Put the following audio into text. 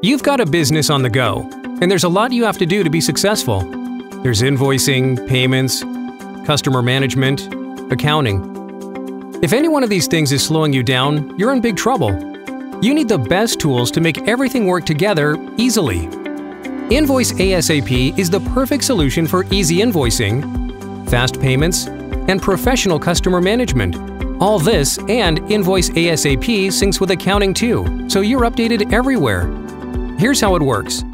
You've got a business on the go, and there's a lot you have to do to be successful. There's invoicing, payments, customer management, accounting. If any one of these things is slowing you down, you're in big trouble. You need the best tools to make everything work together easily. Invoice ASAP is the perfect solution for easy invoicing, fast payments, and professional customer management. All this and Invoice ASAP syncs with accounting too, so you're updated everywhere. Here's how it works.